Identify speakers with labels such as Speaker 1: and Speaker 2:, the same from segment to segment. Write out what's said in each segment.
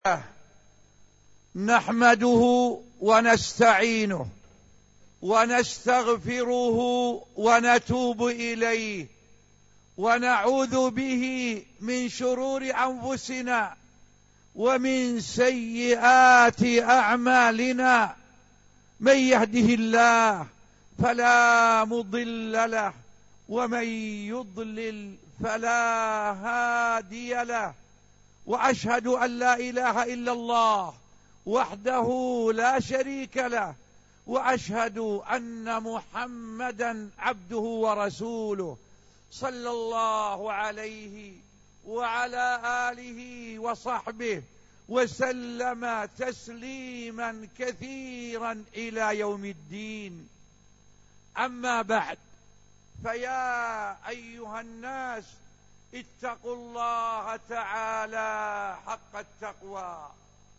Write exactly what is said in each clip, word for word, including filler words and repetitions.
Speaker 1: نحمده ونستعينه ونستغفره ونتوب إليه ونعوذ به من شرور أنفسنا ومن سيئات أعمالنا. من يهده الله فلا مضل له ومن يضلل فلا هادي له، وأشهد أن لا إله إلا الله وحده لا شريك له، وأشهد أن محمدا عبده ورسوله صلى الله عليه وعلى آله وصحبه وسلم تسليما كثيرا إلى يوم الدين. أما بعد، فيا أيها الناس اتقوا الله تعالى حق التقوى.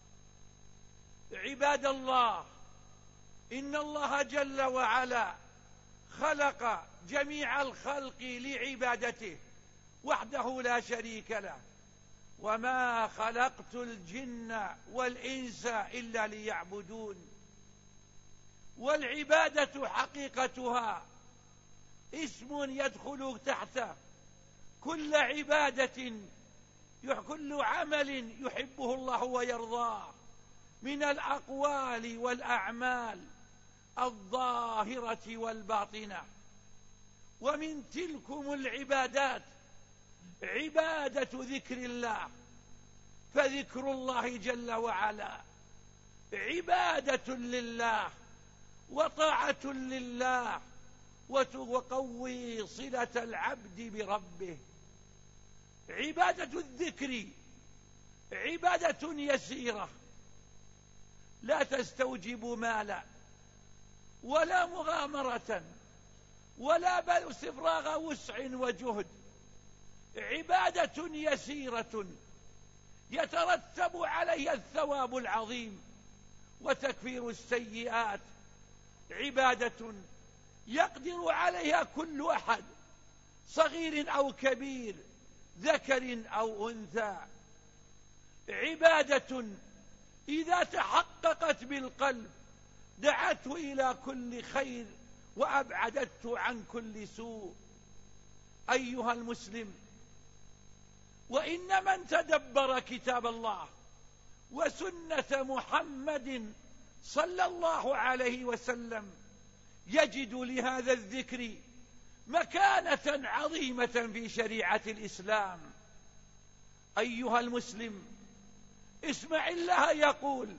Speaker 1: عباد الله، إن الله جل وعلا خلق جميع الخلق لعبادته وحده لا شريك له، وما خلقت الجن والإنس إلا ليعبدون. والعبادة حقيقتها اسم يدخل تحته كل عبادة، كل عمل يحبه الله ويرضاه من الأقوال والأعمال الظاهرة والباطنة. ومن تلكم العبادات عبادة ذكر الله، فذكر الله جل وعلا عبادة لله وطاعة لله وتقوي صلة العبد بربه. عبادة الذكر عبادة يسيرة لا تستوجب مالا ولا مغامرة ولا بل استفراغ وسع وجهد. عبادة يسيرة يترتب عليها الثواب العظيم وتكفير السيئات. عبادة يقدر عليها كل أحد، صغير أو كبير، ذكر أو أنثى. عبادة إذا تحققت بالقلب دعته إلى كل خير وأبعدته عن كل سوء. أيها المسلم، وإن من تدبر كتاب الله وسنة محمد صلى الله عليه وسلم يجد لهذا الذكر مكانة عظيمة في شريعة الإسلام. أيها المسلم، اسمع الله يقول: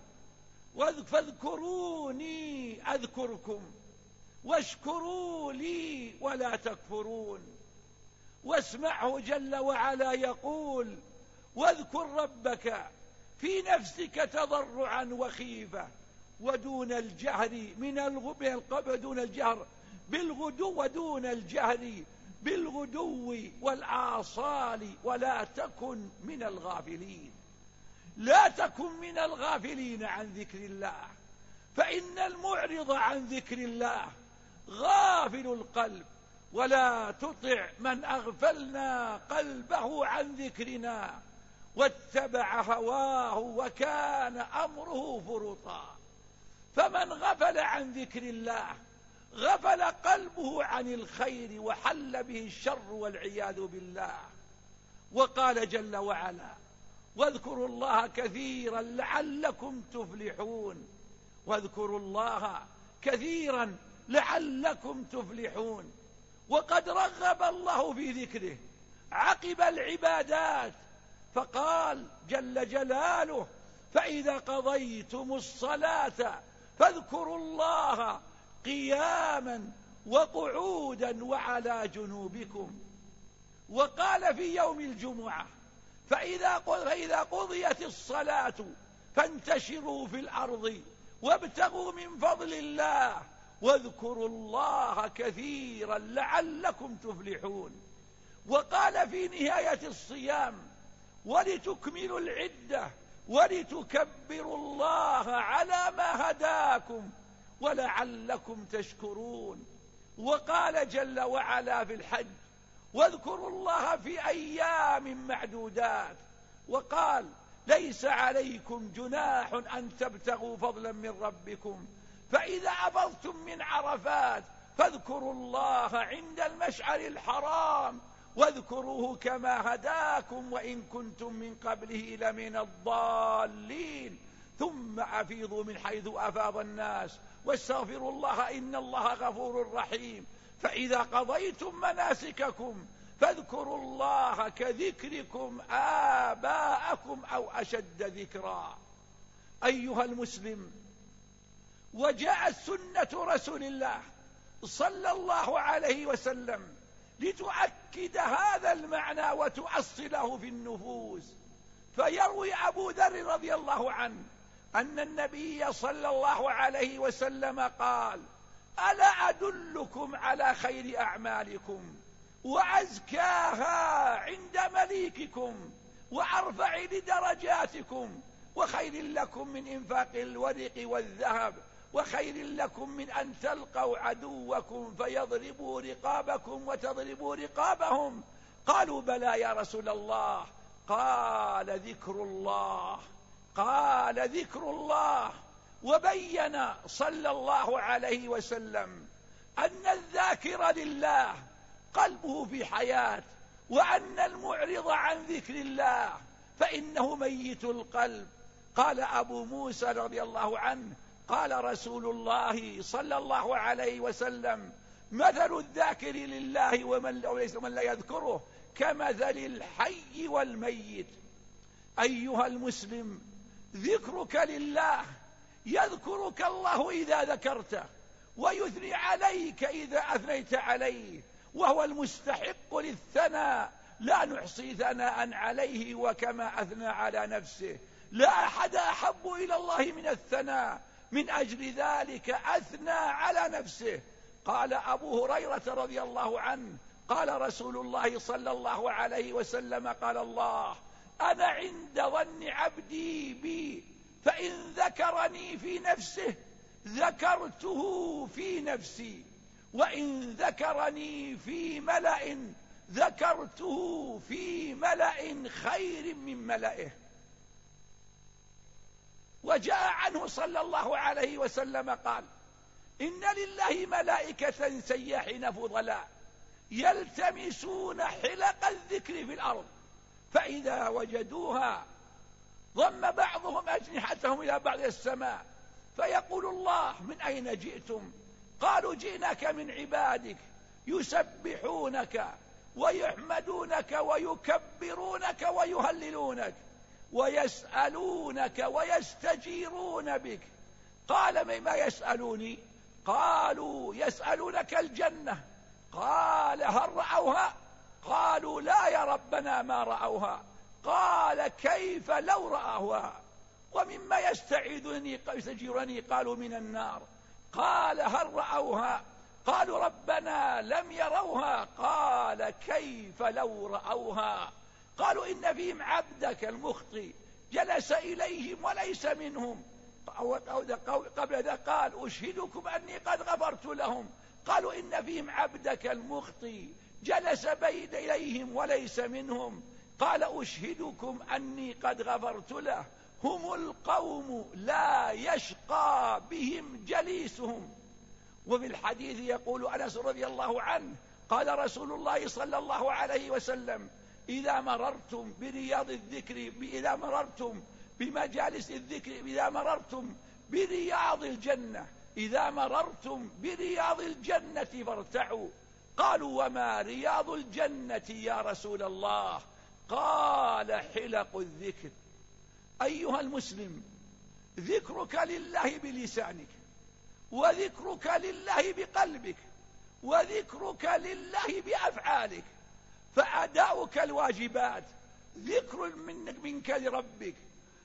Speaker 1: فاذكروني أذكركم واشكروا لي ولا تكفرون. واسمعه جل وعلا يقول: واذكر ربك في نفسك تضرعا وخيفة ودون الجهر من الغب دون الجهر بالغدو ودون الجهر بالغدو والآصال ولا تكن من الغافلين. لا تكن من الغافلين عن ذكر الله، فإن المعرض عن ذكر الله غافل القلب. ولا تطع من أغفلنا قلبه عن ذكرنا واتبع هواه وكان أمره فرطا. فمن غفل عن ذكر الله غفل قلبه عن الخير وحل به الشر والعياذ بالله. وقال جل وعلا: واذكروا الله كثيرا لعلكم تفلحون. واذكروا الله كثيرا لعلكم تفلحون. وقد رغب الله في ذكره عقب العبادات، فقال جل جلاله: فإذا قضيتم الصلاة فاذكروا الله قياما وقعودا وعلى جنوبكم. وقال في يوم الجمعة: فإذا فإذا قضيت الصلاة فانتشروا في الأرض وابتغوا من فضل الله واذكروا الله كثيرا لعلكم تفلحون. وقال في نهاية الصيام: ولتكملوا العدة ولتكبروا الله على ما هداكم ولعلكم تشكرون. وقال جل وعلا في الحج: واذكروا الله في أيام معدودات. وقال: ليس عليكم جناح أن تبتغوا فضلا من ربكم، فإذا أفضتم من عرفات فاذكروا الله عند المشعر الحرام واذكروه كما هداكم وإن كنتم من قبله لمن الضالين، ثم أفيضوا من حيث أفاض الناس واستغفروا الله إن الله غفور رحيم. فإذا قضيتم مناسككم فاذكروا الله كذكركم آباءكم أو أشد ذكرا. أيها المسلم، وجاءت سنة رسول الله صلى الله عليه وسلم لتؤكد هذا المعنى وتؤصله في النفوس. فيروي أبو ذر رضي الله عنه أن النبي صلى الله عليه وسلم قال: ألا أدلكم على خير أعمالكم وأزكاها عند مليككم وأرفع لدرجاتكم وخير لكم من إنفاق الورق والذهب وخير لكم من أن تلقوا عدوكم فيضربوا رقابكم وتضربوا رقابهم؟ قالوا: بلى يا رسول الله. قال: ذكر الله. قال: ذكر الله. وبين صلى الله عليه وسلم أن الذاكر لله قلبه في حياة، وأن المعرض عن ذكر الله فإنه ميت القلب. قال أبو موسى رضي الله عنه: قال رسول الله صلى الله عليه وسلم: مثل الذاكر لله ومن ومن لا يذكره كمثل الحي والميت. أيها المسلم، ذكرك لله يذكرك الله إذا ذكرته، ويثني عليك إذا أثنيت عليه، وهو المستحق للثناء، لا نحصي ثناء عليه وكما أثنى على نفسه. لا أحد أحب إلى الله من الثناء، من أجل ذلك أثنى على نفسه. قال أبو هريرة رضي الله عنه: قال رسول الله صلى الله عليه وسلم: قال الله: أنا عند ظن عبدي بي، فإن ذكرني في نفسه ذكرته في نفسي، وإن ذكرني في ملأ ذكرته في ملأ خير من ملئه. وجاء عنه صلى الله عليه وسلم قال: إن لله ملائكة سياحين فضلاء يلتمسون حلق الذكر في الأرض، فإذا وجدوها ضم بعضهم أجنحتهم إلى بعض السماء، فيقول الله: من أين جئتم؟ قالوا: جئناك من عبادك يسبحونك ويحمدونك ويكبرونك ويهللونك ويسألونك ويستجيرون بك. قال: ما يسألوني؟ قالوا: يسألونك الجنة. قال: هل رأوها؟ قالوا: لا يا ربنا ما رأوها. قال: كيف لو رأوها؟ ومما يستعيذني يستجيرني؟ قالوا: من النار. قال: هل رأوها؟ قالوا: ربنا لم يروها. قال: كيف لو رأوها؟ قالوا: إن فيهم عبدك المخطئ جلس إليهم وليس منهم. قبل ذا قال: أشهدكم أني قد غفرت لهم. قالوا: إن فيهم عبدك المخطئ جلس بين إليهم وليس منهم. قال: أشهدكم أني قد غفرت له. هم القوم لا يشقى بهم جليسهم. وفي الحديث يقول أنس رضي الله عنه: قال رسول الله صلى الله عليه وسلم: إذا مررتم برياض الذكر إذا مررتم بمجالس الذكر إذا مررتم برياض الجنة إذا مررتم برياض الجنة فارتعوا. قالوا: وما رياض الجنة يا رسول الله؟ قال: حلق الذكر. أيها المسلم، ذكرك لله بلسانك، وذكرك لله بقلبك، وذكرك لله بأفعالك، فأداؤك الواجبات ذكر منك منك لربك،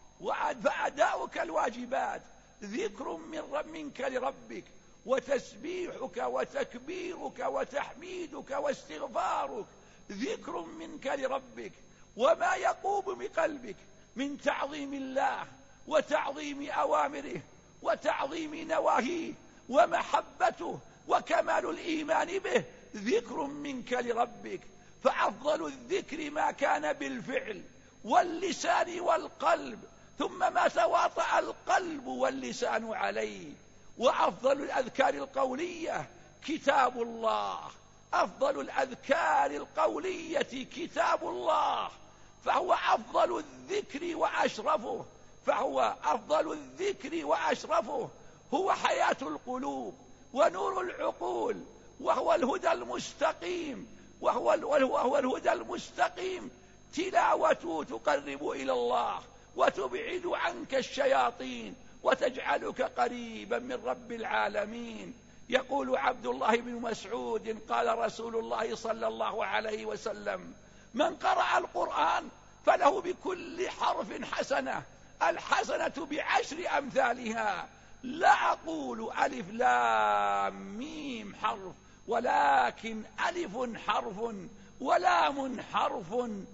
Speaker 1: فأداؤك الواجبات ذكر من منك لربك، وتسبيحك وتكبيرك وتحميدك واستغفارك ذكر منك لربك، وما يقوم بقلبك من تعظيم الله وتعظيم أوامره وتعظيم نواهيه ومحبته وكمال الإيمان به ذكر منك لربك. فأفضل الذكر ما كان بالفعل، واللسان والقلب، ثم ما تواطأ القلب واللسان عليه. وأفضل الأذكار القولية كتاب الله، أفضل الأذكار القولية كتاب الله، فهو أفضل الذكر وأشرفه، فهو أفضل الذكر وأشرفه، هو حياة القلوب ونور العقول، وهو الهدى المستقيم، وهو, وهو الهدى المستقيم. تلاوته تقرب إلى الله وتبعد عنك الشياطين وتجعلك قريبا من رب العالمين. يقول عبد الله بن مسعود قال رسول الله صلى الله عليه وسلم: من قرأ القرآن فله بكل حرف حسنة، الحسنة بعشر أمثالها. لا أقول ألف لام ميم حرف، ولكن ألف حرف ولام حرف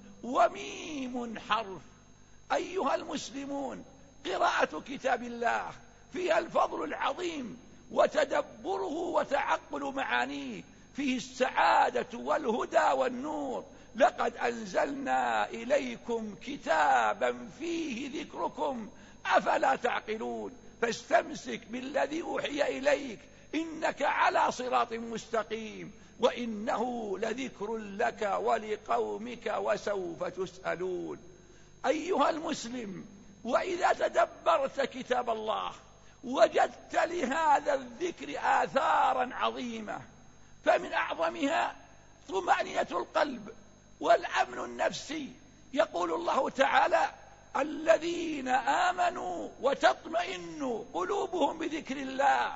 Speaker 1: وميم حرف. أيها المسلمون، قراءة كتاب الله فيها الفضل العظيم، وتدبره وتعقل معانيه فيه السعادة والهدى والنور. لقد أنزلنا إليكم كتابا فيه ذكركم أفلا تعقلون، فاستمسك بالذي أوحي إليك إنك على صراط مستقيم، وإنه لذكر لك ولقومك وسوف تسألون. أيها المسلم، وإذا تدبرت كتاب الله وجدت لهذا الذكر آثارا عظيمة، فمن أعظمها طمأنينة القلب والأمن النفسي. يقول الله تعالى: الذين آمنوا وتطمئن قلوبهم بذكر الله،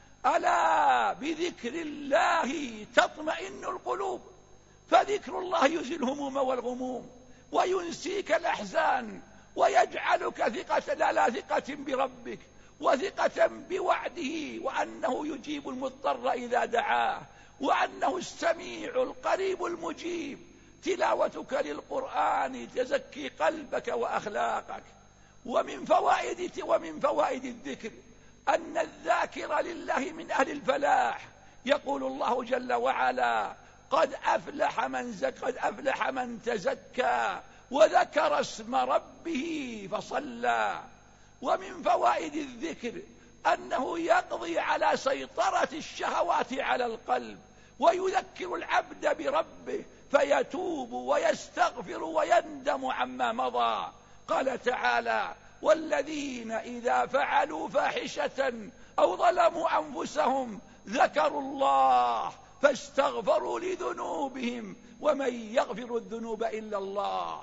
Speaker 1: ألا بذكر الله تطمئن القلوب. فذكر الله يزيل الهموم والغموم وينسيك الأحزان ويجعلك ثقة لا ثقة بربك وثقة بوعده، وأنه يجيب المضطر إذا دعاه، وأنه السميع القريب المجيب. تلاوتك للقرآن تزكي قلبك وأخلاقك. ومن فوائد ومن فوائد الذكر أن الذاكر لله من أهل الفلاح. يقول الله جل وعلا: قد أفلح من زك قد أفلح من تزكى وذكر اسم ربه فصلى. ومن فوائد الذكر أنه يقضي على سيطرة الشهوات على القلب، ويذكر العبد بربه فيتوب ويستغفر ويندم عما مضى. قال تعالى: والذين إذا فعلوا فاحشة أو ظلموا أنفسهم ذكروا الله فاستغفروا لذنوبهم ومن يغفر الذنوب إلا الله.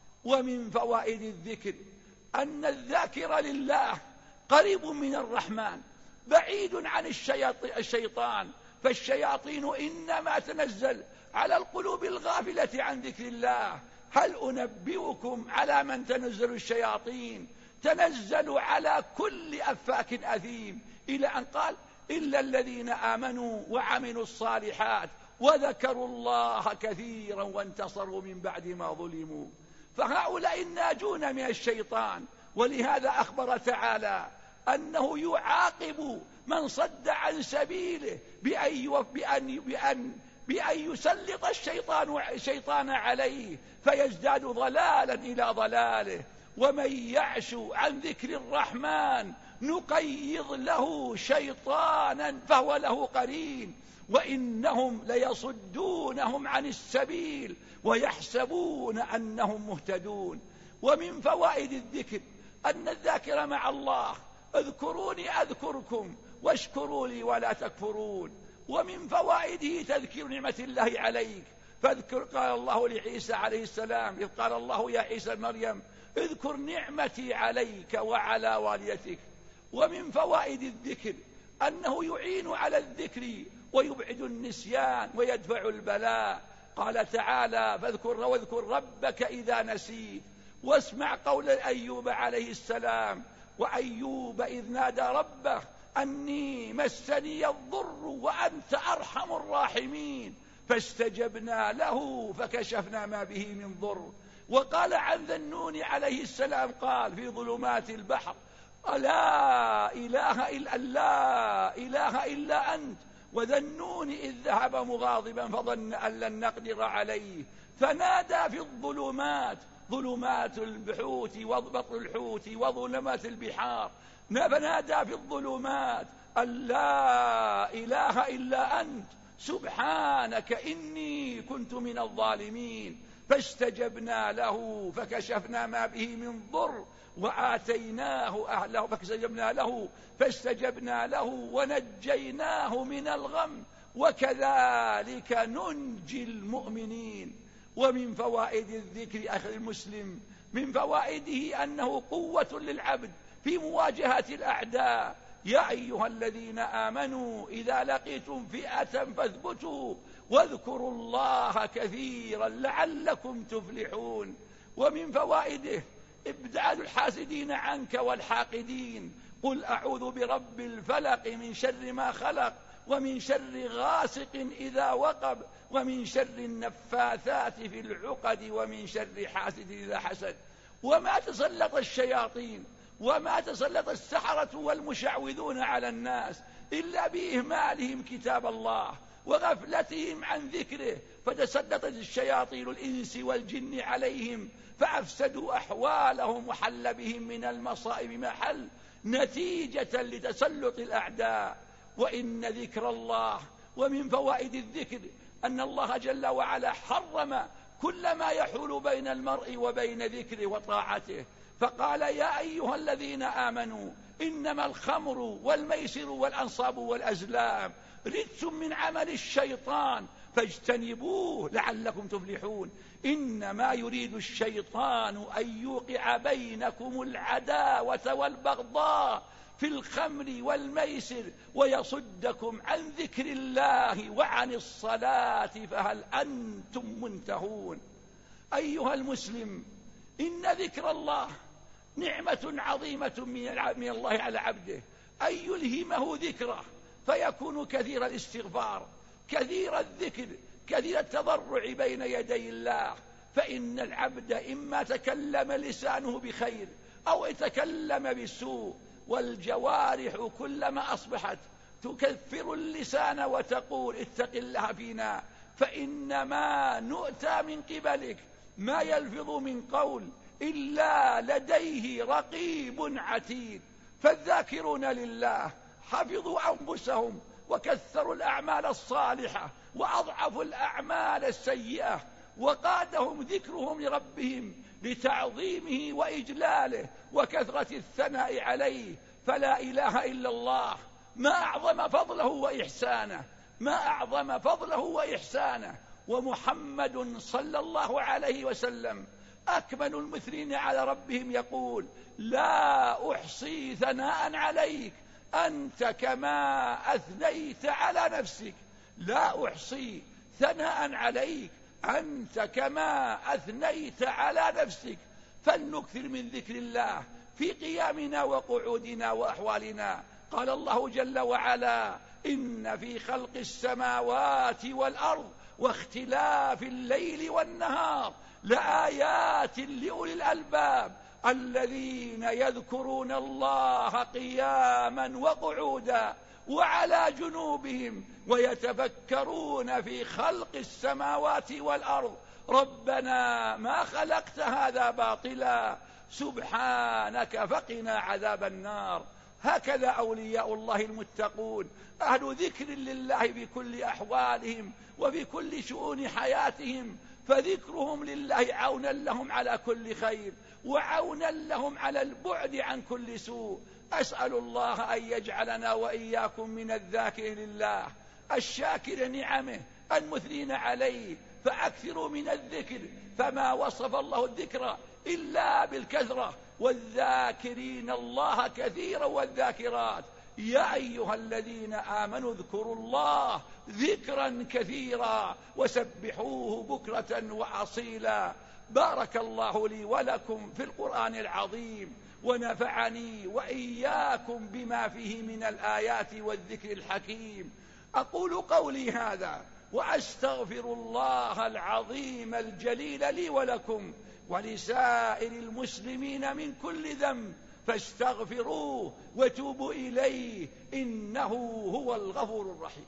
Speaker 1: ومن فوائد الذكر أن الذاكر لله قريب من الرحمن بعيد عن الشيطان، فالشياطين إنما تنزل على القلوب الغافلة عن ذكر الله. هل أنبئكم على من تنزل الشياطين؟ تنزل على كل أفاك أثيم، إلى أن قال: إلا الذين آمنوا وعملوا الصالحات وذكروا الله كثيرا وانتصروا من بعد ما ظلموا. فهؤلاء الناجون من الشيطان. ولهذا أخبر تعالى أنه يعاقب من صد عن سبيله بأن, بأن, بأن, بأن يسلط الشيطان شيطان عليه فيزداد ضلالا إلى ضلاله. ومن يعش عن ذكر الرحمن نقيض له شيطانا فهو له قرين، وإنهم ليصدونهم عن السبيل ويحسبون أنهم مهتدون. ومن فوائد الذكر أن الذاكر مع الله: اذكروني أذكركم واشكروا لي ولا تكفرون. ومن فوائده تذكير نعمة الله عليك، فاذكر قال الله لعيسى عليه السلام إذ قال الله: يا عيسى مريم اذكر نعمتي عليك وعلى والدتك. ومن فوائد الذكر أنه يعين على الذكر ويبعد النسيان ويدفع البلاء. قال تعالى: فاذكر واذكر ربك إذا نسيت. واسمع قول أيوب عليه السلام: وأيوب إذ نادى ربه أني مسني الضر وأنت أرحم الراحمين فاستجبنا له فكشفنا ما به من ضر. وقال عن ذا النون عليه السلام قال في ظلمات البحر: لا إله إلا لا إله إلا أنت وذا النون إذ ذهب مغاضبا فظن أن لن نقدر عليه فنادى في الظلمات ظلمات البحوث وبطن الحوت وظلمات البحار، فنادى في الظلمات أن لا إله إلا أنت سبحانك إني كنت من الظالمين، فاستجبنا له فكشفنا ما به من ضر وآتيناه أهله فاستجبنا له فاستجبنا له ونجيناه من الغم وكذلك ننجي المؤمنين. ومن فوائد الذكر أخي المسلم، من فوائده أنه قوة للعبد في مواجهة الأعداء. يا أيها الذين آمنوا إذا لقيتم فئة فاثبتوا واذكروا الله كثيرا لعلكم تفلحون. ومن فوائده إبعاد الحاسدين عنك والحاقدين. قل أعوذ برب الفلق من شر ما خلق ومن شر غاسق إذا وقب ومن شر النفاثات في العقد ومن شر حاسد إذا حسد. وما تسلط الشياطين وما تسلط السحرة والمشعوذون على الناس إلا بإهمالهم كتاب الله وغفلتهم عن ذكره، فتسلطت الشياطين الإنس والجن عليهم فأفسدوا أحوالهم وحل بهم من المصائب ما حل نتيجة لتسلط الأعداء. وإن ذكر الله، ومن فوائد الذكر أن الله جل وعلا حرم كل ما يحول بين المرء وبين ذكره وطاعته، فقال يا أيها الذين آمنوا إنما الخمر والميسر والأنصاب والأزلام رجس من عمل الشيطان فاجتنبوه لعلكم تفلحون. إنما يريد الشيطان أن يوقع بينكم العداوة والبغضاء في الخمر والميسر ويصدكم عن ذكر الله وعن الصلاة فهل أنتم منتهون. أيها المسلم، إن ذكر الله نعمة عظيمة من الله على عبده، أن يلهمه ذكره فيكون كثير الاستغفار كثير الذكر كثير التضرع بين يدي الله. فإن العبد إما تكلم لسانه بخير أو يتكلم بالسوء، والجوارح كلما أصبحت تكثر اللسان وتقول اتق الله فينا فإنما نؤتى من قبلك ما يلفظ من قول إلا لديه رقيب عتيد. فالذاكرون لله حفظوا أنفسهم وكثروا الأعمال الصالحة وأضعفوا الأعمال السيئة، وقادهم ذكرهم لربهم لتعظيمه وإجلاله وكثرة الثناء عليه. فلا إله إلا الله، ما أعظم فضله وإحسانه، ما أعظم فضله وإحسانه. ومحمد صلى الله عليه وسلم أكمل المثلين على ربهم يقول لا أحصي ثناء عليك أنت كما أثنيت على نفسك. لا أحصي ثناء عليك أنت كما أثنيت على نفسك. فلنكثر من ذكر الله في قيامنا وقعودنا وأحوالنا. قال الله جل وعلا إن في خلق السماوات والأرض واختلاف الليل والنهار لآيات لأولي الألباب الذين يذكرون الله قياما وقعودا وعلى جنوبهم ويتفكرون في خلق السماوات والأرض ربنا ما خلقت هذا باطلا سبحانك فقنا عذاب النار. هكذا أولياء الله المتقون أهل ذكر لله بكل أحوالهم وبكل شؤون حياتهم، فذكرهم لله عونا لهم على كل خير وعونا لهم على البعد عن كل سوء. أسأل الله أن يجعلنا وإياكم من الذاكرين لله الشاكر نعمه المثنين عليه، فأكثروا من الذكر، فما وصف الله الذكر إلا بالكثرة، والذاكرين الله كثيرا والذاكرات. يا أيها الذين آمنوا اذكروا الله ذكرا كثيرا وسبحوه بكرة وأصيلا. بارك الله لي ولكم في القرآن العظيم، ونفعني وإياكم بما فيه من الآيات والذكر الحكيم. أقول قولي هذا وأستغفر الله العظيم الجليل لي ولكم ولسائر المسلمين من كل ذنب، فاستغفروه وتوبوا إليه إنه هو الغفور الرحيم.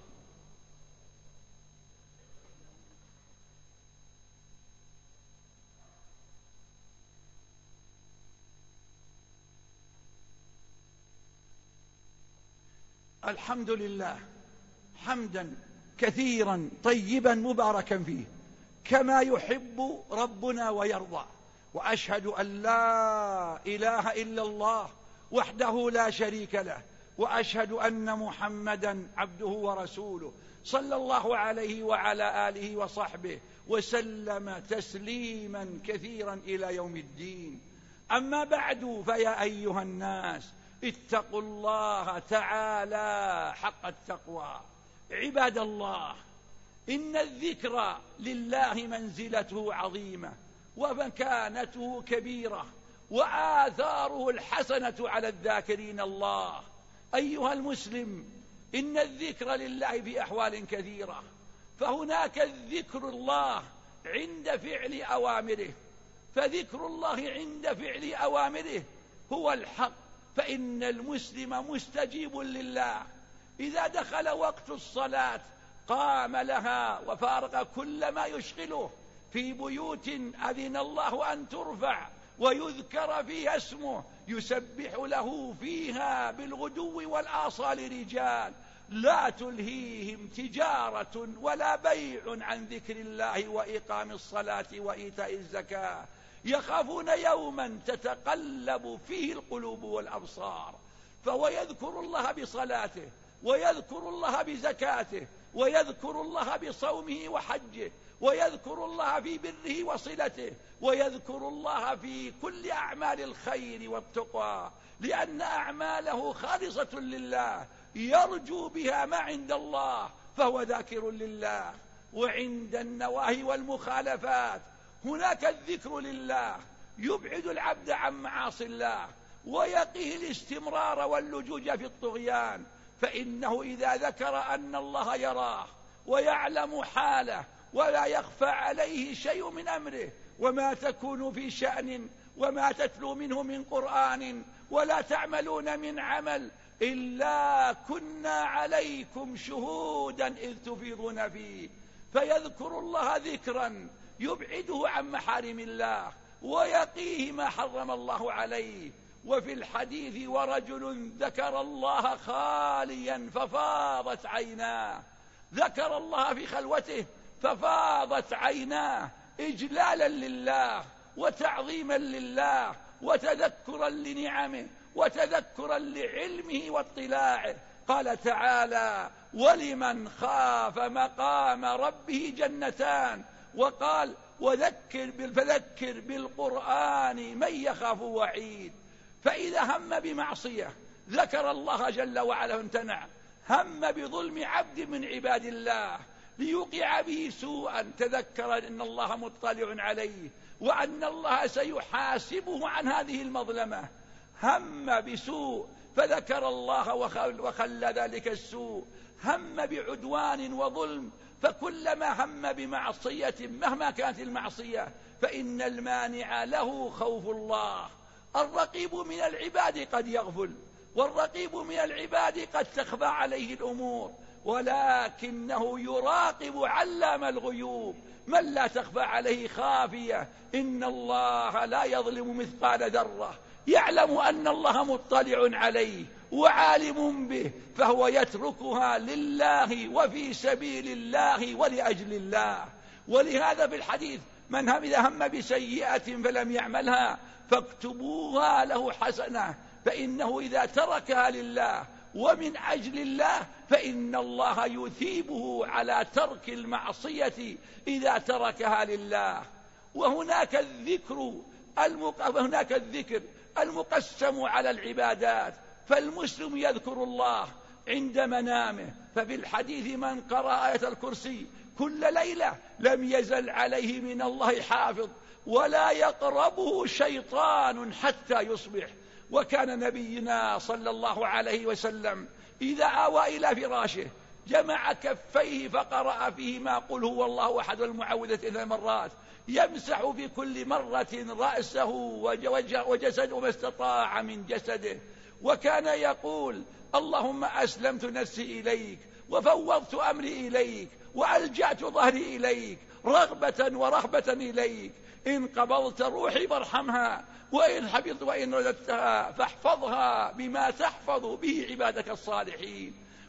Speaker 1: الحمد لله حمدا كثيرا طيبا مباركا فيه كما يحب ربنا ويرضى، وأشهد أن لا إله إلا الله وحده لا شريك له، وأشهد أن محمدا عبده ورسوله صلى الله عليه وعلى آله وصحبه وسلم تسليما كثيرا إلى يوم الدين. أما بعد، فيا أيها الناس اتقوا الله تعالى حق التقوى. عباد الله، إن الذكر لله منزلته عظيمة ومكانته كبيرة وآثاره الحسنة على الذاكرين الله. أيها المسلم، إن الذكر لله في أحوال كثيرة، فهناك الذكر الله عند فعل أوامره، فذكر الله عند فعل أوامره هو الحق، فإن المسلم مستجيب لله. إذا دخل وقت الصلاة قام لها وفارق كل ما يشغله في بيوت أذن الله أن ترفع ويذكر فيها اسمه، يسبح له فيها بالغدو والآصال رجال لا تلهيهم تجارة ولا بيع عن ذكر الله وإقام الصلاة وإيتاء الزكاة، يخافون يوما تتقلب فيه القلوب والأبصار. فهو يذكر الله بصلاته، ويذكر الله بزكاته، ويذكر الله بصومه وحجه، ويذكر الله في بره وصلته، ويذكر الله في كل أعمال الخير والتقوى، لأن أعماله خالصة لله يرجو بها ما عند الله، فهو ذاكر لله. وعند النواهي والمخالفات هناك الذكر لله يبعد العبد عن معاصي الله ويقيه الاستمرار واللجوج في الطغيان، فإنه إذا ذكر أن الله يراه ويعلم حاله ولا يخفى عليه شيء من أمره، وما تكون في شأن وما تتلو منه من قرآن ولا تعملون من عمل إلا كنا عليكم شهودا إذ تفيضون فيه، فيذكر الله ذكرا يبعده عن محارم الله ويقيه ما حرم الله عليه. وفي الحديث: ورجل ذكر الله خاليا ففاضت عيناه، ذكر الله في خلوته ففاضت عيناه إجلالا لله وتعظيما لله وتذكرا لنعمه وتذكرا لعلمه واطلاعه. قال تعالى: ولمن خاف مقام ربه جنتان، وقال: وذكر فذكر بالقرآن من يخاف وعيد. فإذا هم بمعصية ذكر الله جل وعلا امتنع، هم بظلم عبد من عباد الله ليوقع به سوءا تذكر أن الله مطلع عليه وأن الله سيحاسبه عن هذه المظلمة، هم بسوء فذكر الله وخلى ذلك السوء، هم بعدوان وظلم، فكلما هم بمعصية مهما كانت المعصية فإن المانع له خوف الله. الرقيب من العباد قد يغفل، والرقيب من العباد قد تخفى عليه الأمور، ولكنه يراقب علام الغيوب من لا تخفى عليه خافية. إن الله لا يظلم مثقال ذرة، يعلم أن الله مطلع عليه وعالم به، فهو يتركها لله وفي سبيل الله ولأجل الله. ولهذا في الحديث: من هم إذا هم بسيئة فلم يعملها فاكتبوها له حسنة، فإنه إذا تركها لله ومن أجل الله فإن الله يثيبه على ترك المعصية إذا تركها لله. وهناك الذكر المق... هناك الذكر المقسم على العبادات، فالمسلم يذكر الله عند منامه، ففي الحديث: من قرأ آية الكرسي كل ليلة لم يزل عليه من الله حافظ ولا يقربه شيطان حتى يصبح. وكان نبينا صلى الله عليه وسلم إذا آوى إلى فراشه جمع كفيه فقرأ فيهما قل هو الله أحد والمعوذتين ثلاث مرات، يمسح في كل مرة رأسه وجسده ما استطاع من جسده. وكان يقول: اللهم أسلمت نفسي إليك وفوضت أمري إليك وألجأت ظهري إليك رغبة ورهبة إليك، إن قبضت روحي فارحمها، وإن حفظت وإن رددتها فاحفظها بما تحفظ به عبادك الصالحين.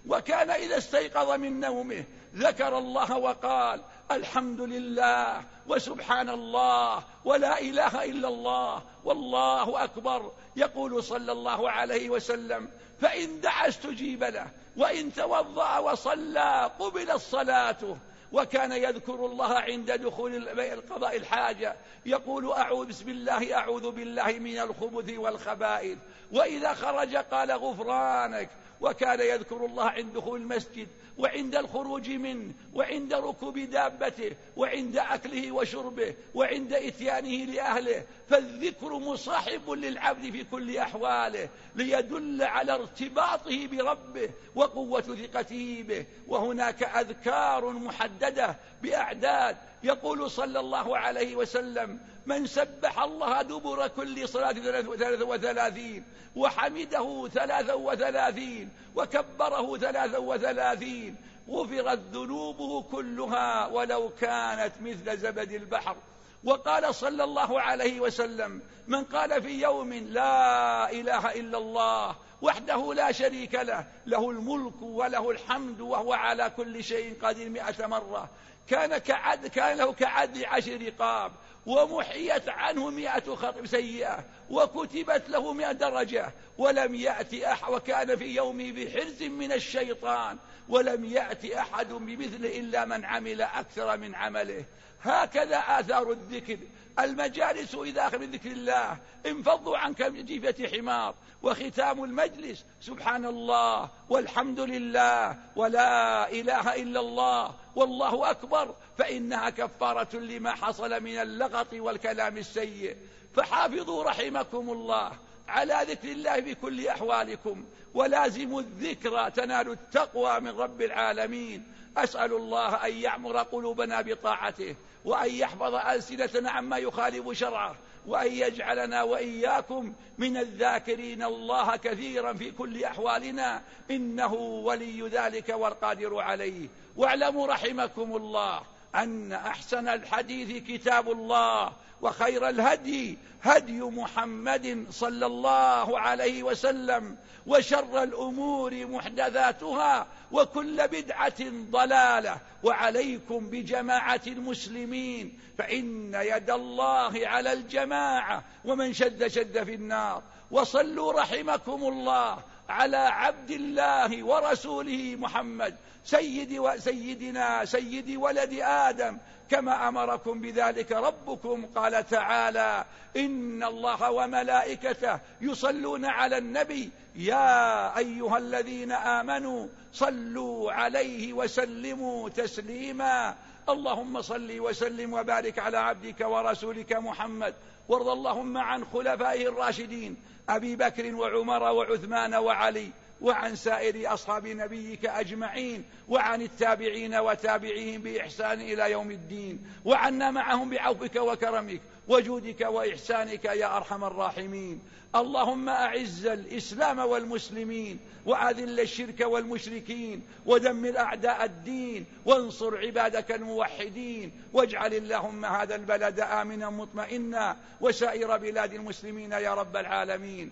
Speaker 1: وكان إذا استيقظ من نومه ذكر الله وقال الحمد لله وسبحان الله ولا إله إلا الله والله أكبر. يقول صلى الله عليه وسلم فإن دعا استجيب له وإن توضأ وصلى قبلت صلاته. وكان يذكر الله عند دخول القضاء الحاجة يقول أعوذ بسم الله أعوذ بالله من الخبث والخبائث، وإذا خرج قال غفرانك. وكان يذكر الله عند دخول المسجد وعند الخروج منه وعند ركوب دابته وعند أكله وشربه وعند إتيانه لأهله. فالذكر مصاحب للعبد في كل أحواله ليدل على ارتباطه بربه وقوة ثقته به. وهناك أذكار محددة بأعداد. يقول صلى الله عليه وسلم من سبح الله دبر كل صلاة ثلاثة وثلاثين وحمده ثلاثة وثلاثين وكبره ثلاثة وثلاثين غفرت ذنوبه كلها ولو كانت مثل زبد البحر. وقال صلى الله عليه وسلم من قال في يوم لا إله إلا الله وحده لا شريك له له الملك وله الحمد وهو على كل شيء قدير مئة مرة كان كعد كان له كعدل عشر رقاب ومحيت عنه مئة خطب سيئة وكتبت له مئة درجة ولم يأتي أحد وكان في يومه بحرز من الشيطان ولم يأتي أحد بمثله إلا من عمل أكثر من عمله. هكذا آثار الذكر. المجالس إذا أخذ من ذكر الله انفضوا عنك جيفة حمار. وختام المجلس سبحان الله والحمد لله ولا إله إلا الله والله أكبر، فإنها كفارة لما حصل من اللغط والكلام السيء. فحافظوا رحمكم الله على ذكر الله بكل أحوالكم ولازموا الذكر تنالوا التقوى من رب العالمين. أسأل الله أن يعمر قلوبنا بطاعته وأن يحفظ ألسنتنا عما يخالف شرعه وأن يجعلنا وإياكم من الذاكرين الله كثيرا في كل أحوالنا إنه ولي ذلك والقادر عليه. واعلموا رحمكم الله أن أحسن الحديث كتاب الله وخير الهدي هدي محمد صلى الله عليه وسلم وشر الأمور محدثاتها وكل بدعة ضلالة. وعليكم بجماعة المسلمين فإن يد الله على الجماعة ومن شد شد في النار. وصلوا رحمكم الله على عبد الله ورسوله محمد سيد وسيدنا سيد ولد آدم كما أمركم بذلك ربكم. قال تعالى إن الله وملائكته يصلون على النبي يا أيها الذين آمنوا صلوا عليه وسلموا تسليما. اللهم صل وسلم وبارك على عبدك ورسولك محمد. وارض اللهم عن خلفائه الراشدين أبي بكر وعمر وعثمان وعلي وعن سائر أصحاب نبيك أجمعين وعن التابعين وتابعيهم بإحسان إلى يوم الدين وعنا معهم بعفوك وكرمك وجودك وإحسانك يا أرحم الراحمين. اللهم أعز الإسلام والمسلمين وأذل الشرك والمشركين ودمر أعداء الدين وانصر عبادك الموحدين واجعل اللهم هذا البلد آمنا مطمئنا وسائر بلاد المسلمين يا رب العالمين.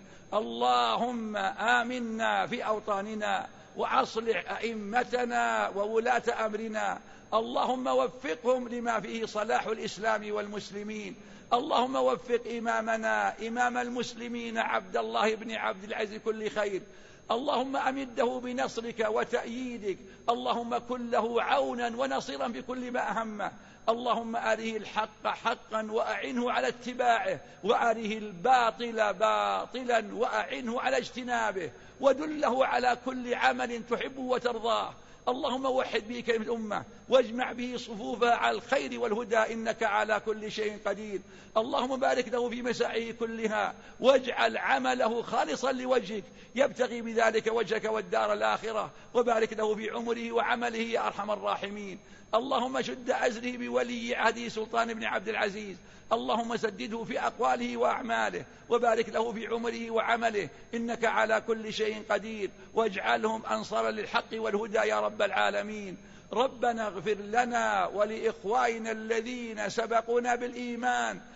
Speaker 1: اللهم آمنا في أوطاننا وأصلح أئمتنا وولاة أمرنا. اللهم وفقهم لما فيه صلاح الإسلام والمسلمين. اللهم وفق إمامنا إمام المسلمين عبد الله بن عبد العزيز كل خير. اللهم أمده بنصرك وتأييدك. اللهم كن له عونا ونصيرا في كل ما أهمه. اللهم أريه الحق حقا وأعنه على اتباعه وأريه الباطل باطلا وأعنه على اجتنابه ودله على كل عمل تحبه وترضاه. اللهم وحد به كلمة الأمة واجمع به صفوفها على الخير والهدى إنك على كل شيء قدير. اللهم بارك له في مساعيه كلها واجعل عمله خالصا لوجهك يبتغي بذلك وجهك والدار الآخرة. وبارك له في عمره وعمله يا أرحم الراحمين. اللهم شد أزره بولي عهده سلطان بن عبد العزيز. اللهم سدده في أقواله وأعماله وبارك له في عمره وعمله إنك على كل شيء قدير. واجعلهم أنصارا للحق والهدى يا رب العالمين. ربنا اغفر لنا ولإخواننا الذين سبقونا بالإيمان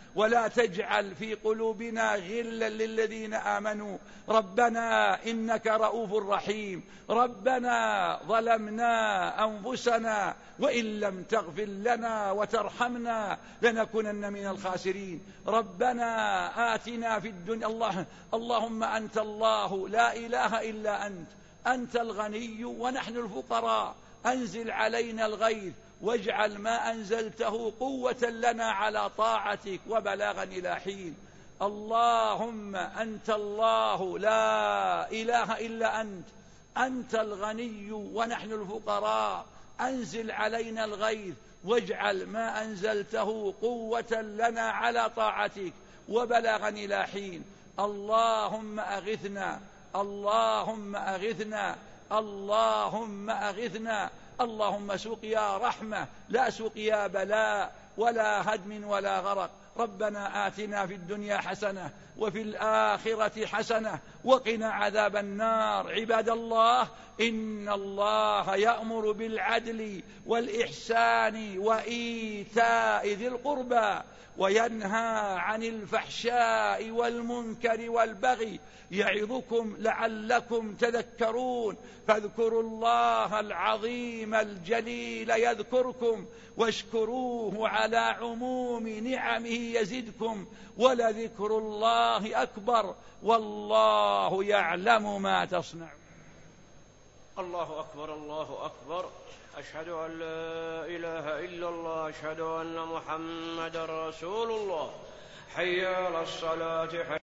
Speaker 1: ولا تجعل في قلوبنا غلا للذين آمنوا ربنا إنك رؤوف رحيم. ربنا ظلمنا أنفسنا وإن لم تغفر لنا وترحمنا لنكونن من الخاسرين. ربنا آتنا في الدنيا الله اللهم أنت الله لا إله إلا أنت، أنت الغني ونحن الفقراء، أنزل علينا الغيث واجعل ما أنزلته قوة لنا على طاعتك وبلاغا إلى حين. اللهم أنت الله لا إله إلا أنت، أنت الغني ونحن الفقراء، أنزل علينا الغيث واجعل ما أنزلته قوة لنا على طاعتك وبلاغا إلى حين. اللهم أغثنا اللهم أغثنا اللهم أغثنا. اللهم سقيا رحمة لا سقيا بلاء ولا هدم ولا غرق. ربنا آتنا في الدنيا حسنة وفي الآخرة حسنة وقنا عذاب النار. عباد الله، إن الله يأمر بالعدل والإحسان وإيتاء ذي القربى وينهى عن الفحشاء والمنكر والبغي يعظكم لعلكم تذكرون. فاذكروا الله العظيم الجليل يذكركم واشكروه على عموم نعمه يزدكم ولذكر الله أكبر والله يعلم ما تصنعون.
Speaker 2: الله أكبر الله أكبر. أشهد أن لا إله إلا الله، أشهد أن محمد رسول الله. حي على الصلاة حي